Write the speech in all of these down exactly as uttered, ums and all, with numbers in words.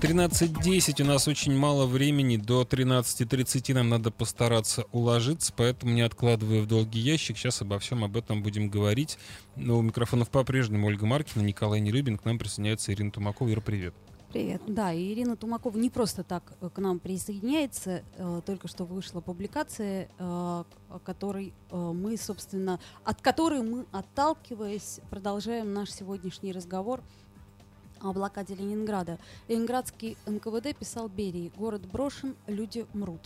тринадцать десять, у нас очень мало времени, до тринадцати тридцати нам надо постараться уложиться, поэтому не откладывая в долгий ящик, сейчас обо всем об этом будем говорить. Но у микрофонов по-прежнему Ольга Маркина, Николай Нерыбин, к нам присоединяется Ирина Тумакова. Ира, привет. Привет. Да, и Ирина Тумакова не просто так к нам присоединяется, э, только что вышла публикация, э, которой э, мы, собственно, от которой мы, отталкиваясь, продолжаем наш сегодняшний разговор о блокаде Ленинграда. Ленинградский эн ка вэ дэ писал Берии: «Город брошен, люди мрут».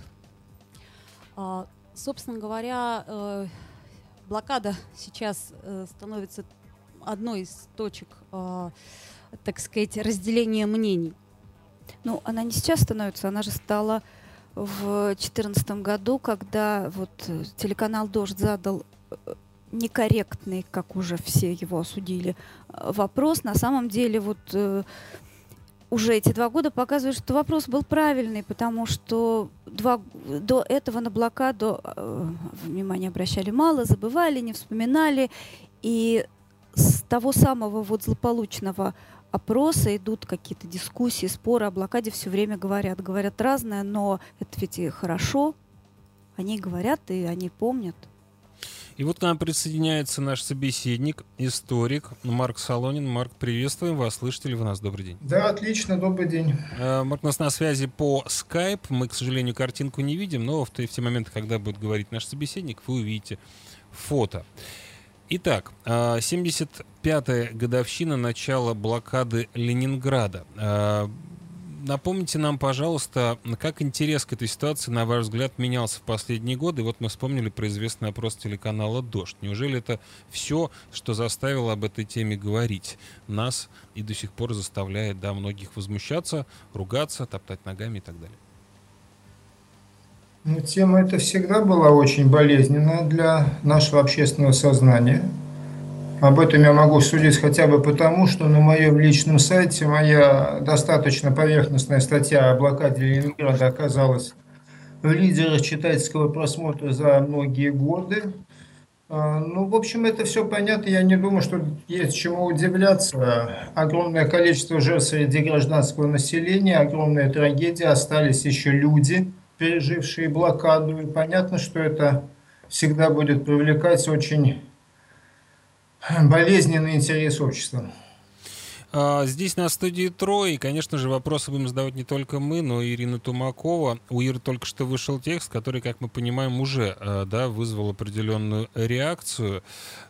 А, собственно говоря, э, блокада сейчас э, становится одной из точек, э, так сказать, разделения мнений. Ну, она не сейчас становится, она же стала в две тысячи четырнадцатом году, когда вот телеканал «Дождь» задал некорректный, как уже все его осудили, вопрос. На самом деле вот э, уже эти два года показывают, что вопрос был правильный, потому что два, до этого на блокаду э, внимание обращали мало, забывали, не вспоминали. И с того самого вот злополучного опроса идут какие-то дискуссии, споры о блокаде, все время говорят. Говорят разное, но это ведь и хорошо. Они говорят, и они помнят. И вот к нам присоединяется наш собеседник, историк Марк Солонин. Марк, приветствуем вас. Слышите ли вы нас? Добрый день. Да, отлично, добрый день. Марк у нас на связи по Skype. Мы, к сожалению, картинку не видим, но в те моменты, когда будет говорить наш собеседник, вы увидите фото. Итак, семьдесят пятая годовщина начала блокады Ленинграда. Напомните нам, пожалуйста, как интерес к этой ситуации, на ваш взгляд, менялся в последние годы. Вот мы вспомнили про известный опрос телеканала «Дождь». Неужели это все, что заставило об этой теме говорить нас и до сих пор заставляет, да, многих возмущаться, ругаться, топтать ногами и так далее? Ну, тема эта всегда была очень болезненная для нашего общественного сознания. Об этом я могу судить хотя бы потому, что на моем личном сайте моя достаточно поверхностная статья о блокаде Ленинграда оказалась в лидерах читательского просмотра за многие годы. Ну, в общем, это все понятно. Я не думаю, что есть чему удивляться. Огромное количество жертв среди гражданского населения, огромная трагедия. Остались еще люди, пережившие блокаду. И понятно, что это всегда будет привлекать очень болезненный интерес общества. Здесь на студии трое, и, конечно же, вопросы будем задавать не только мы, но и Ирина Тумакова. У Иры только что вышел текст, который, как мы понимаем, уже, да, вызвал определенную реакцию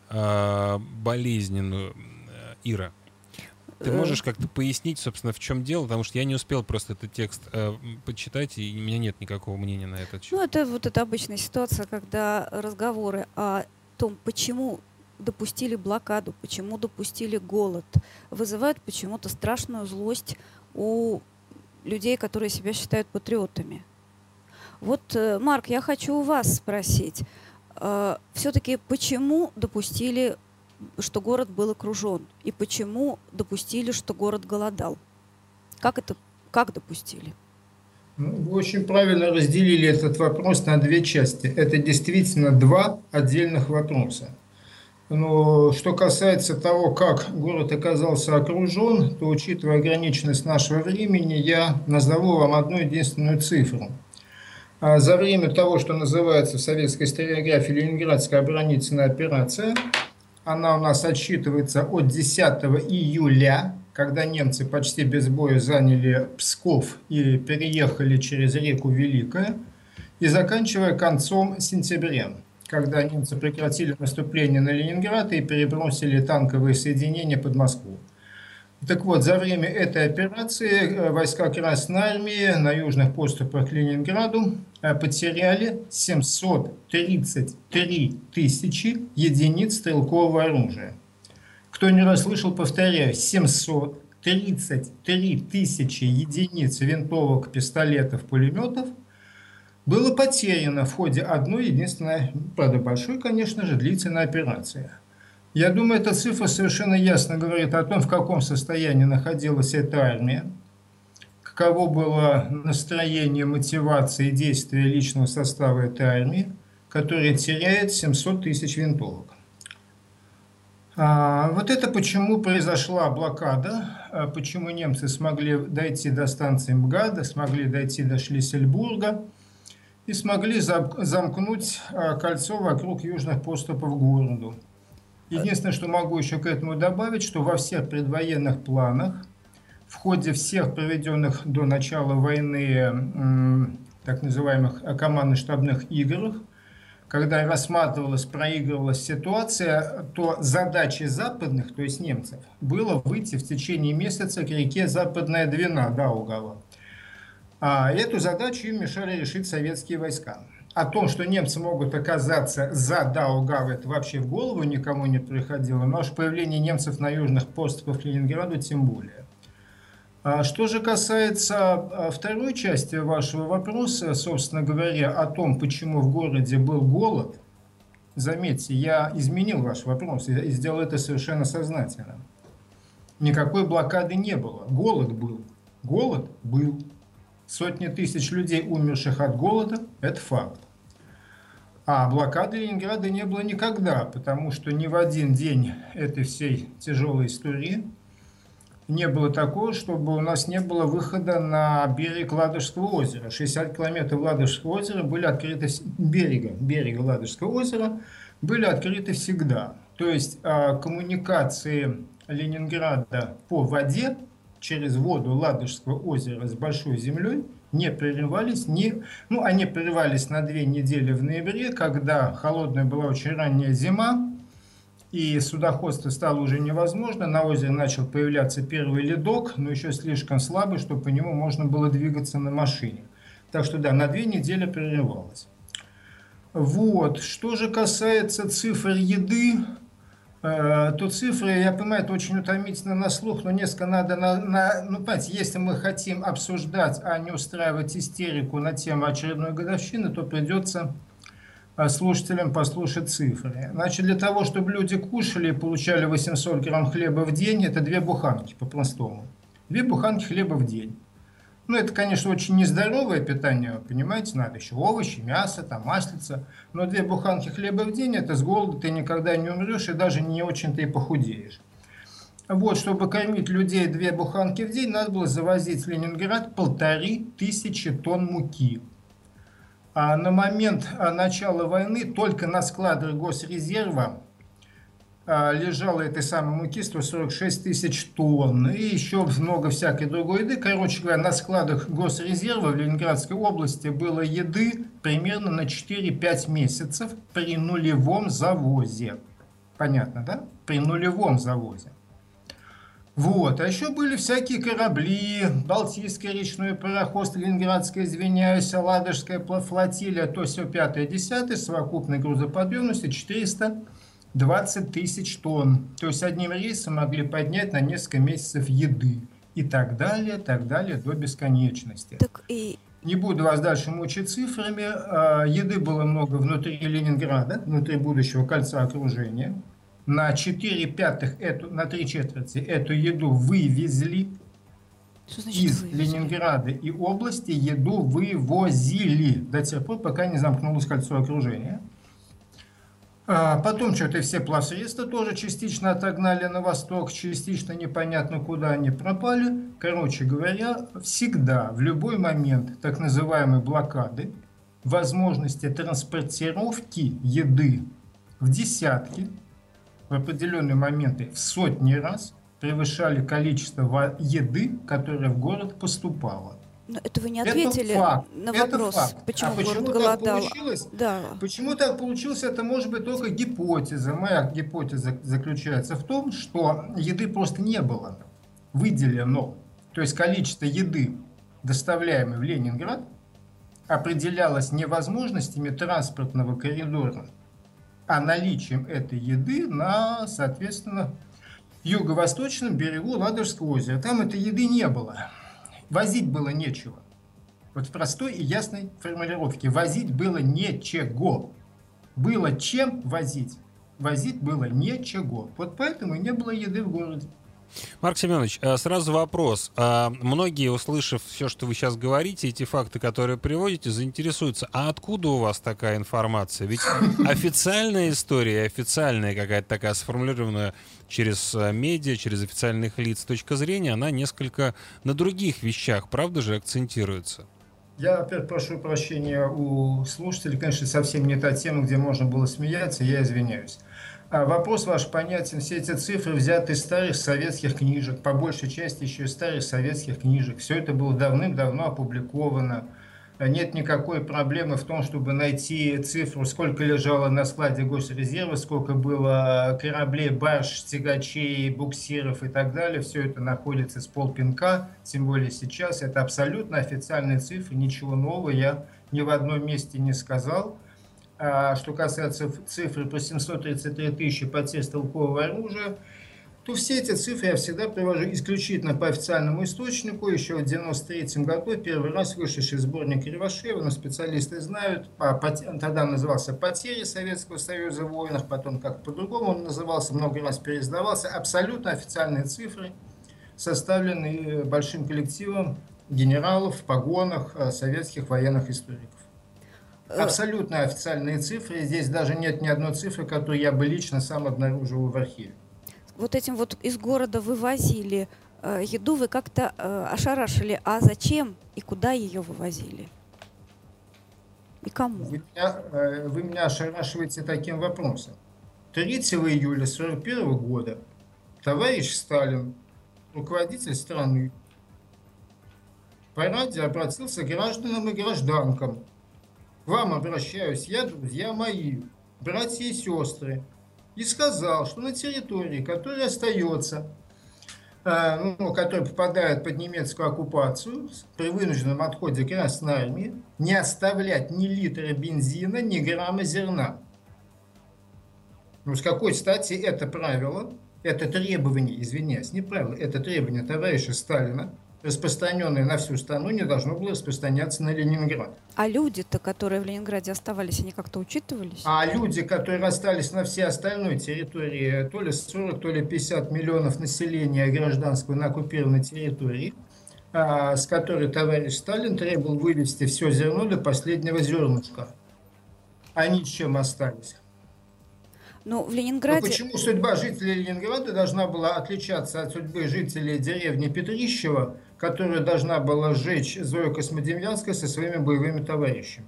болезненную. Ира, ты можешь как-то пояснить, собственно, в чем дело? Потому что я не успел просто этот текст э, почитать, и у меня нет никакого мнения на этот счет. Ну, это вот эта обычная ситуация, когда разговоры о том, почему допустили блокаду, почему допустили голод, вызывают почему-то страшную злость у людей, которые себя считают патриотами. Вот, Марк, я хочу у вас спросить, э, все-таки почему допустили, что город был окружен, и почему допустили, что город голодал? Как это, как допустили? Вы очень правильно разделили этот вопрос на две части. Это действительно два отдельных вопроса. Но что касается того, как город оказался окружен, то, учитывая ограниченность нашего времени, я назову вам одну единственную цифру. За время того, что называется в советской историографии Ленинградская оборонительная операция, она у нас отсчитывается от десятого июля, когда немцы почти без боя заняли Псков и переехали через реку Великая, и заканчивая концом сентября, когда немцы прекратили наступление на Ленинград и перебросили танковые соединения под Москву. Так вот, за время этой операции войска Красной Армии на южных подступах к Ленинграду потеряли семьсот тридцать три тысячи единиц стрелкового оружия. Кто не расслышал, повторяю, семьсот тридцать три тысячи единиц винтовок, пистолетов, пулеметов было потеряно в ходе одной единственной, правда большой, конечно же, длительной операции. Я думаю, эта цифра совершенно ясно говорит о том, в каком состоянии находилась эта армия, каково было настроение, мотивация и действие личного состава этой армии, которая теряет семьсот тысяч винтовок. А, вот это почему произошла блокада, почему немцы смогли дойти до станции МГАДа, смогли дойти до Шлиссельбурга и смогли замкнуть кольцо вокруг южных подступов к городу. Единственное, что могу еще к этому добавить, что во всех предвоенных планах, в ходе всех проведенных до начала войны так называемых командно-штабных играх, когда рассматривалась, проигрывалась ситуация, то задачей западных, то есть немцев, было выйти в течение месяца к реке Западная Двина, Даугава. А эту задачу им мешали решить советские войска. О том, что немцы могут оказаться за Даугавой, это вообще в голову никому не приходило, но уж появление немцев на южных подступах к Ленинграду тем более. Что же касается второй части вашего вопроса, собственно говоря, о том, почему в городе был голод, заметьте, я изменил ваш вопрос и сделал это совершенно сознательно. Никакой блокады не было, голод был. Голод был. Сотни тысяч людей, умерших от голода, это факт. А блокады Ленинграда не было никогда, потому что ни в один день этой всей тяжелой истории не было такого, чтобы у нас не было выхода на берег Ладожского озера. шестьдесят километров Ладожского озера были открыты, берега, берега Ладожского озера были открыты всегда. То есть коммуникации Ленинграда по воде через воду Ладожского озера с Большой землей не прерывались, не, ну, они прерывались на две недели в ноябре, когда холодная была очень ранняя зима, и судоходство стало уже невозможно. На озере начал появляться первый ледок, но еще слишком слабый, чтобы по нему можно было двигаться на машине. Так что да, на две недели прерывалось. Вот. Что же касается цифр еды, э, то цифры, я понимаю, это очень утомительно на слух, но несколько надо, на, на, ну, понимаете, если мы хотим обсуждать, а не устраивать истерику на тему очередной годовщины, то придется слушателям послушать цифры. Значит, для того, чтобы люди кушали и получали восемьсот грамм хлеба в день, это две буханки по-простому. Две буханки хлеба в день. Ну, это, конечно, очень нездоровое питание, понимаете, надо еще овощи, мясо, там, маслица. Но две буханки хлеба в день, это с голода ты никогда не умрешь и даже не очень-то и похудеешь. Вот, чтобы кормить людей две буханки в день, надо было завозить в Ленинград полторы тысячи тонн муки. А на момент начала войны только на складах Госрезерва лежало этой самой муки сто сорок шесть тысяч тонн. И еще много всякой другой еды. Короче говоря, на складах Госрезерва в Ленинградской области было еды примерно на четыре-пять месяцев при нулевом завозе. Понятно, да? При нулевом завозе. Вот. А еще были всякие корабли, Балтийский речной пароход, Ленинградская, извиняюсь, Ладожская флотилия, то все пятое-десятое, совокупной грузоподъемности четыреста двадцать тысяч тонн. То есть одним рейсом могли поднять на несколько месяцев еды. И так далее, так далее, до бесконечности. Так и... Не буду вас дальше мучить цифрами. Еды было много внутри Ленинграда, внутри будущего кольца окружения. На четыре пятых, эту, на три четверти эту еду вывезли из вывезли? Ленинграда и области, еду вывозили до тех пор, пока не замкнулось кольцо окружения. А потом что-то все плавсредства тоже частично отогнали на восток, частично непонятно куда они пропали. Короче говоря, всегда, в любой момент так называемой блокады, возможности транспортировки еды в десятки, в определенные моменты в сотни раз превышали количество еды, которое в город поступало. Но это вы не ответили это на это вопрос, факт. почему а город почему голодал. Так получилось? Да. Почему так получилось, это может быть только гипотеза. Моя гипотеза заключается в том, что еды просто не было выделено. То есть количество еды, доставляемой в Ленинград, определялось не возможностями транспортного коридора, а наличием этой еды на, соответственно, юго-восточном берегу Ладожского озера. Там этой еды не было. Возить было нечего. Вот в простой и ясной формулировке. Возить было нечего. Было чем возить. Возить было нечего. Вот поэтому и не было еды в городе. Марк Семенович, сразу вопрос. Многие, услышав все, что вы сейчас говорите, эти факты, которые приводите, заинтересуются. А откуда у вас такая информация? Ведь официальная история, официальная какая-то такая сформулированная через медиа, через официальных лиц точка зрения, она несколько на других вещах, правда же, акцентируется? Я опять прошу прощения у слушателей. Конечно, совсем не та тема, где можно было смеяться, я извиняюсь. А вопрос ваш понятен. Все эти цифры взяты из старых советских книжек, по большей части еще из старых советских книжек. Все это было давным-давно опубликовано. Нет никакой проблемы в том, чтобы найти цифру, сколько лежало на складе Госрезерва, сколько было кораблей, барж, тягачей, буксиров и так далее. Все это находится с полпинка, тем более сейчас. Это абсолютно официальные цифры, ничего нового я ни в одном месте не сказал. А что касается цифры по семьсот тридцать три тысячи потерь стрелкового оружия, то все эти цифры я всегда привожу исключительно по официальному источнику. Еще в девяносто третьем году первый раз вышедший сборник Кривошеева, но специалисты знают, тогда назывался «Потери Советского Союза в войнах», потом как по-другому он назывался, много раз переиздавался. Абсолютно официальные цифры, составленные большим коллективом генералов в погонах советских военных историков. Абсолютно официальные цифры. Здесь даже нет ни одной цифры, которую я бы лично сам обнаружил в архиве. Вот этим вот из города вывозили э, еду, вы как-то э, ошарашили. А зачем и куда ее вывозили? И кому? Вы меня, э, вы меня ошарашиваете таким вопросом. третьего июля сорок первого года товарищ Сталин, руководитель страны, по радио обратился к гражданам и гражданкам. К вам обращаюсь я, друзья мои, братья и сестры, и сказал, что на территории, которая остается, э, ну, которая попадает под немецкую оккупацию, при вынужденном отходе Красной Армии, не оставлять ни литра бензина, ни грамма зерна. Ну, с какой стати это правило, это требование, извиняюсь, не правило, это требование товарища Сталина, распространенное на всю страну, не должно было распространяться на Ленинград. А люди-то, которые в Ленинграде оставались, они как-то учитывались? А люди, которые остались на всей остальной территории, то ли сорок, то ли пятьдесят миллионов населения гражданского на оккупированной территории, а, с которой товарищ Сталин требовал вывести все зерно до последнего зернышка. Они с чем остались? Ну, в Ленинграде... Но почему судьба жителей Ленинграда должна была отличаться от судьбы жителей деревни Петрищево, которая должна была сжечь Зоя Космодемьянская со своими боевыми товарищами?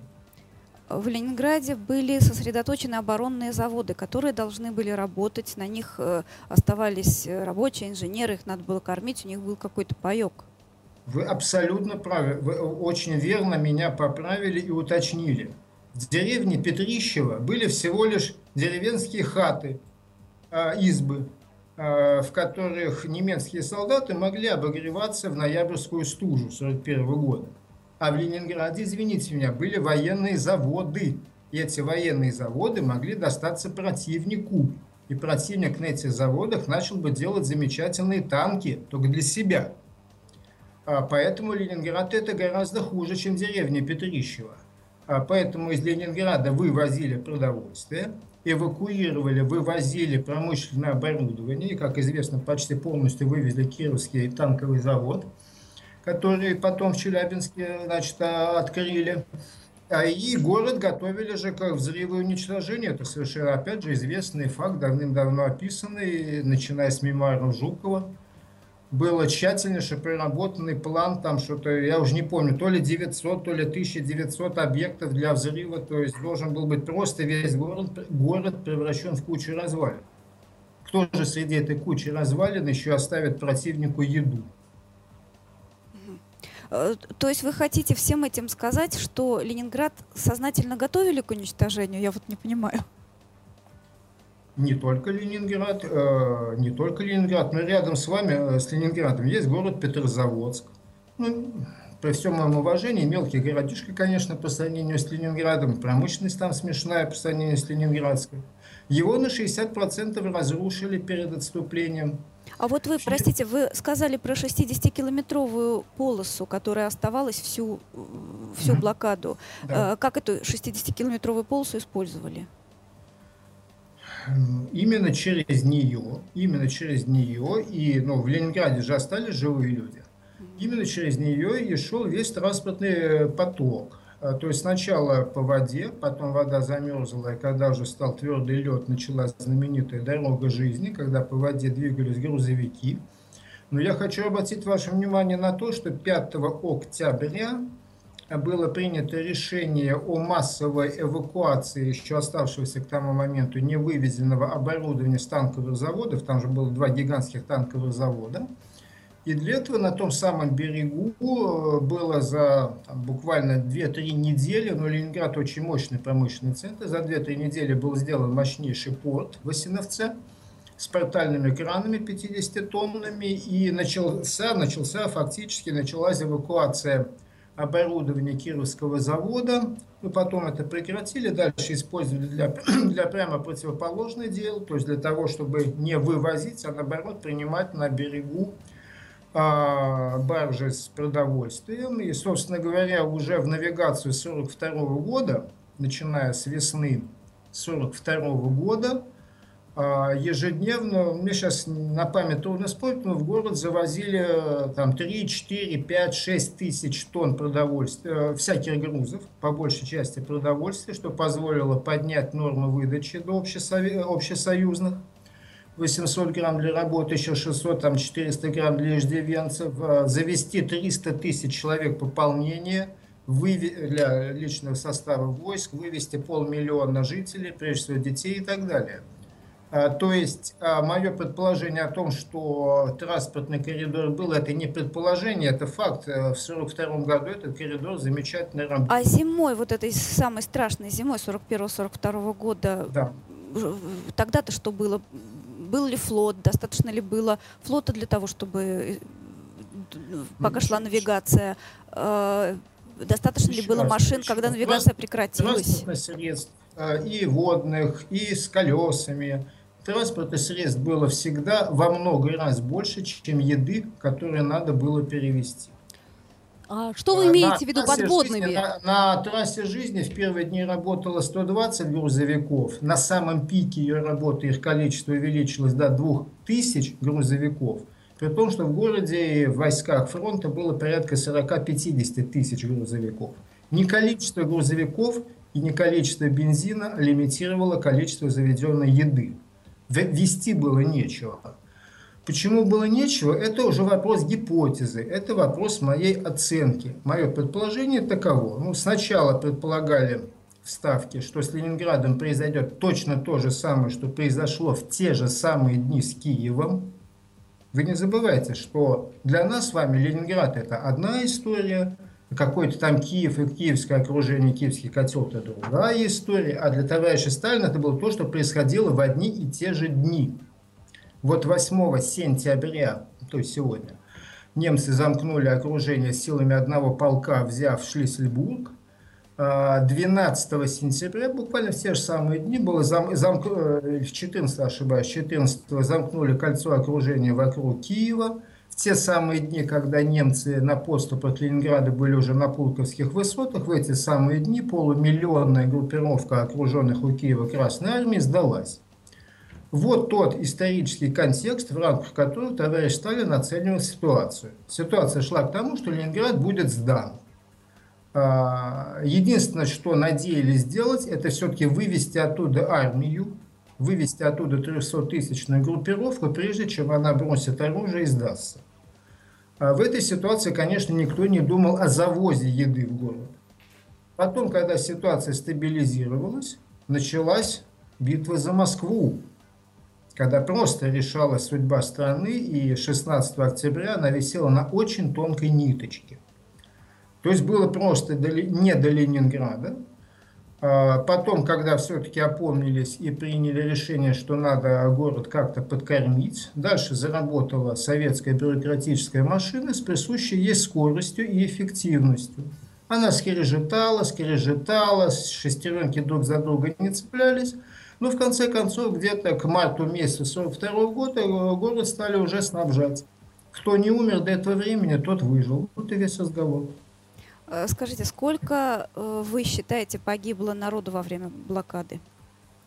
В Ленинграде были сосредоточены оборонные заводы, которые должны были работать. На них э, оставались рабочие, инженеры, их надо было кормить, у них был какой-то паек. Вы абсолютно правы. Вы очень верно меня поправили и уточнили. В деревне Петрищево были всего лишь деревенские хаты, э, избы, э, в которых немецкие солдаты могли обогреваться в ноябрьскую стужу сорок первого года. А в Ленинграде, извините меня, были военные заводы. И эти военные заводы могли достаться противнику. И противник на этих заводах начал бы делать замечательные танки, только для себя. А поэтому Ленинград это гораздо хуже, чем деревня Петрищево. А поэтому из Ленинграда вывозили продовольствие, эвакуировали, вывозили промышленное оборудование. И, как известно, почти полностью вывезли Кировский танковый завод, который потом в Челябинске, значит, открыли. И город готовили же к взрыву и уничтожению. Это совершенно, опять же, известный факт, давным-давно описанный, начиная с мемуаров Жукова. Был тщательнейше проработанный план, там что-то, я уже не помню, то ли девятьсот, то ли тысяча девятьсот объектов для взрыва, то есть должен был быть просто весь город, город превращен в кучу развалин. Кто же среди этой кучи развалин еще оставит противнику еду? То есть вы хотите всем этим сказать, что Ленинград сознательно готовили к уничтожению? Я вот не понимаю. Не только Ленинград, э, не только Ленинград, но рядом с вами, с Ленинградом, есть город Петрозаводск. Ну, при всем моем уважении, мелкий городишко, конечно, по сравнению с Ленинградом, промышленность там смешная по сравнению с Ленинградской. Его на шестьдесят процентов разрушили перед отступлением. А вот вы, простите, вы сказали про шестидесятикилометровую полосу, которая оставалась всю, всю mm-hmm. блокаду. Да. Как эту шестидесятикилометровую полосу использовали? Именно через нее, именно через нее, и ну, в Ленинграде же остались живые люди, именно через нее и шел весь транспортный поток. А, То есть сначала по воде, потом вода замерзла, и когда уже стал твердый лед, началась знаменитая дорога жизни, когда по воде двигались грузовики. Но я хочу обратить ваше внимание на то, что пятого октября было принято решение о массовой эвакуации еще оставшегося к тому моменту невывезенного оборудования с танковых заводов. Там же было два гигантских танковых завода. И для этого на том самом берегу было за там, буквально две-три недели, но Ленинград очень мощный промышленный центр, за две-три недели был сделан мощнейший порт в Осиновце с портальными кранами пятидесятитонными, и начался, начался фактически началась эвакуация оборудования Кировского завода. Мы потом это прекратили, дальше использовали для, для прямо противоположное дело, то есть для того, чтобы не вывозить, а наоборот принимать на берегу а, баржи с продовольствием. И, собственно говоря, уже в навигацию сорок второго года, начиная с весны сорок второго года, ежедневно, мне сейчас на память трудно вспомнить, но в город завозили там три, четыре, пять, шесть тысяч тонн продовольствия, всяких грузов, по большей части продовольствия, что позволило поднять нормы выдачи до общесоюзных. восемьсот грамм для работы, еще шестьсот, там четыреста грамм для иждивенцев, завести триста тысяч человек пополнения для личного состава войск, вывести полмиллиона жителей, прежде всего детей и так далее. То есть мое предположение о том, что транспортный коридор был, это не предположение, это факт. В сорок втором году этот коридор замечательно работал. А зимой, вот этой самой страшной зимой сорок первого сорок второго года, да. Тогда-то что было? Был ли флот? Достаточно ли было флота для того, чтобы, пока ну, шла навигация, достаточно ли было машин, когда навигация прекратилась? Транспортных средств и водных, и с колесами. Транспортных средств было всегда во много раз больше, чем еды, которую надо было перевезти. А что вы имеете в виду подводными? Жизни, на, на трассе жизни в первые дни работало сто двадцать грузовиков. На самом пике ее работы их количество увеличилось до двух тысяч грузовиков. При том, что в городе и в войсках фронта было порядка сорок-пятьдесят тысяч грузовиков. Не количество грузовиков и не количество бензина лимитировало количество заведенной еды. Вести было нечего. Почему было нечего, это уже вопрос гипотезы, это вопрос моей оценки. Мое предположение таково. Ну, сначала предполагали в Ставке, что с Ленинградом произойдет точно то же самое, что произошло в те же самые дни с Киевом. Вы не забывайте, что для нас с вами Ленинград – это одна история, какой-то там Киев и киевское окружение, киевский котел – это другая история, а для товарища Сталина это было то, что происходило в одни и те же дни. Вот восьмого сентября, то есть сегодня, немцы замкнули окружение силами одного полка, взяв Шлиссельбург. двенадцатого сентября, буквально в те же самые дни, было зам, зам, в четырнадцатого, ошибаюсь, четырнадцатого замкнули кольцо окружения вокруг Киева. В те самые дни, когда немцы на подступах к Ленинграду были уже на Пулковских высотах, в эти самые дни полумиллионная группировка окруженных у Киева Красной Армии сдалась. Вот тот исторический контекст, в рамках которого товарищ Сталин оценивал ситуацию. Ситуация шла к тому, что Ленинград будет сдан. Единственное, что надеялись сделать, это все-таки вывести оттуда армию, вывести оттуда трехсоттысячную группировку, прежде чем она бросит оружие и сдастся. В этой ситуации, конечно, никто не думал о завозе еды в город. Потом, когда ситуация стабилизировалась, началась битва за Москву, когда просто решалась судьба страны, и шестнадцатого октября она висела на очень тонкой ниточке. То есть было просто не до Ленинграда. Потом, когда все-таки опомнились и приняли решение, что надо город как-то подкормить, дальше заработала советская бюрократическая машина с присущей ей скоростью и эффективностью. Она скрежетала, скрежетала, шестеренки друг за друга не цеплялись. Но в конце концов, где-то к марту месяца сорок второго года город стали уже снабжать. Кто не умер до этого времени, тот выжил. Вот и весь разговор. Скажите, сколько вы считаете погибло народу во время блокады?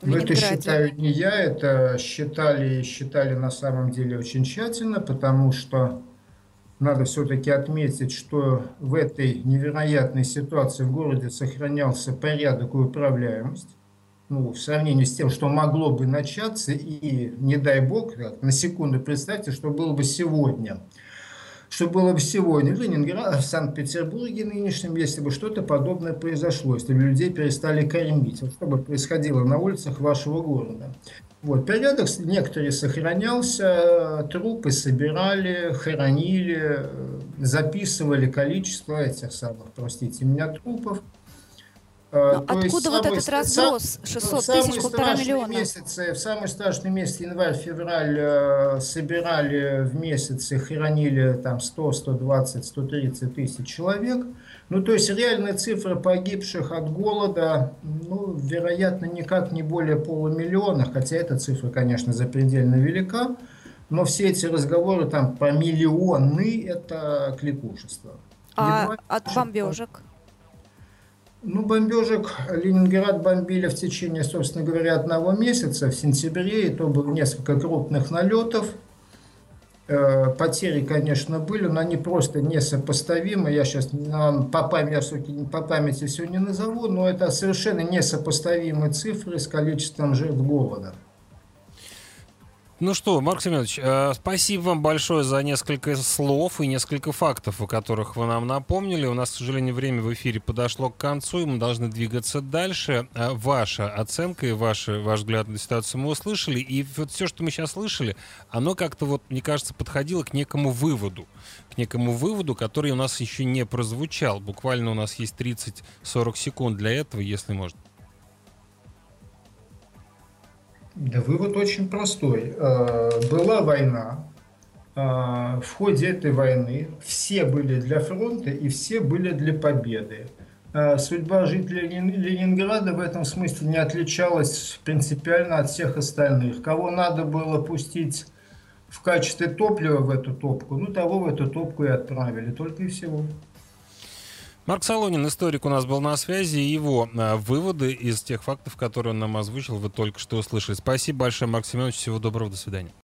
в Но это Ленинграде. считаю не я, это считали, считали на самом деле очень тщательно, потому что надо все-таки отметить, что в этой невероятной ситуации в городе сохранялся порядок и управляемость. Ну, в сравнении с тем, что могло бы начаться, и не дай бог, на секунду представьте, что было бы сегодня. Что было бы сегодня в Ленинграде, в Санкт-Петербурге нынешнем, если бы что-то подобное произошло, если бы людей перестали кормить, вот что бы происходило на улицах вашего города. Вот, порядок некоторые сохранялся, трупы собирали, хоронили, записывали количество этих самых, простите меня, трупов. Но То откуда вот этот разброс шестьсот тысяч, полтора миллиона? Месяцы, в самый страшный месяц, январь-февраль, собирали в месяц и хоронили там сто, сто двадцать, сто тридцать тысяч человек. Ну, то есть реальная цифра погибших от голода, ну, вероятно, никак не более полумиллиона, хотя эта цифра, конечно, запредельно велика, но все эти разговоры там по миллионы – это кликушество. А Едва от бомбежек? Ну, бомбежек Ленинград бомбили в течение, собственно говоря, одного месяца, в сентябре, и то было несколько крупных налетов. Потери, конечно, были, но они просто несопоставимы. Я сейчас по памяти, по памяти все не назову, но это совершенно несопоставимые цифры с количеством жертв голода. Ну что, Марк Семенович, э, спасибо вам большое за несколько слов и несколько фактов, о которых вы нам напомнили. У нас, к сожалению, время в эфире подошло к концу, и мы должны двигаться дальше. Э, ваша оценка и ваш, ваш взгляд на ситуацию мы услышали, и вот все, что мы сейчас слышали, оно как-то, вот, мне кажется, подходило к некому выводу, к некому выводу, который у нас еще не прозвучал. Буквально у нас есть тридцать-сорок секунд для этого, если можно. Да, вывод очень простой. Была война. В ходе этой войны все были для фронта и все были для победы. Судьба жителей Ленинграда в этом смысле не отличалась принципиально от всех остальных. Кого надо было пустить в качестве топлива в эту топку, ну того в эту топку и отправили. Только и всего. Марк Солонин, историк, у нас был на связи. Его а, выводы из тех фактов, которые он нам озвучил, вы только что услышали. Спасибо большое, Марк Семенович. Всего доброго, до свидания.